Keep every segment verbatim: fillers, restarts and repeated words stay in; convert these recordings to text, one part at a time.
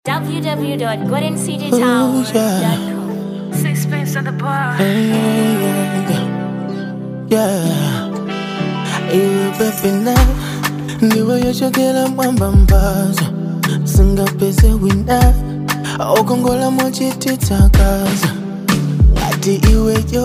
w w w dot golden city tower dot com. Sixpence on the bar. Yeah, iwe pepe na ndiwe yochokera mwamba mbazo singapeze wina okongola mochititakaza ati iwe yo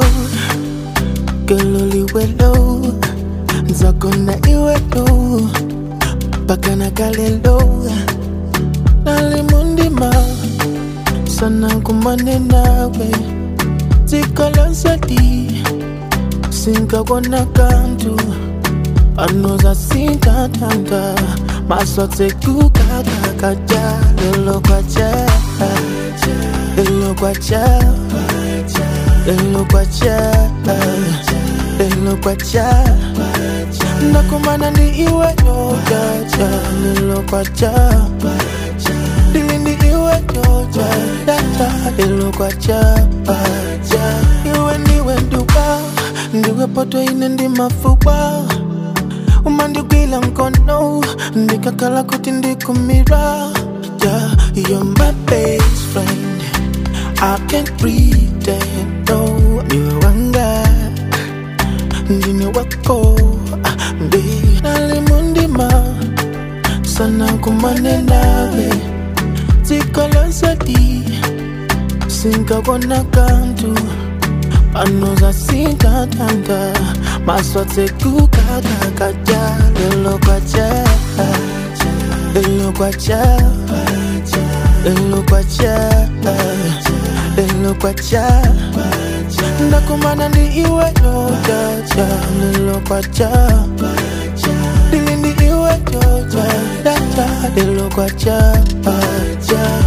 keloliwelo nzakona iwe lo pakana kalelo nalimundima sana kumane nawe zikolosadi sinkabona kantu anoza sintatanda masotse kukakakaja lelo kwacha lelo kwacha lelo kwacha lelo kwacha nakumana ni iwe yojaja lelo kwacha dilindi iwe yoja data lelo kwacha iwe niwe nduwa ndiwe poto ine ndi mafuwa umandigwila nkono ndikakala kuti ndikumira yeah, you're my best friend I can't pretend no niwe wanga ndine wako ndi nalimundima sana kumane nawe zikolosadi sinkabona kantu anoza sintatanda masotse kukakakaja lelo kwacha lelo kwacha lelo kwacha lelo kwacha ndakumana ndi iwe yojaja lelo kwacha dilindi iwe yoja data lelo kwacha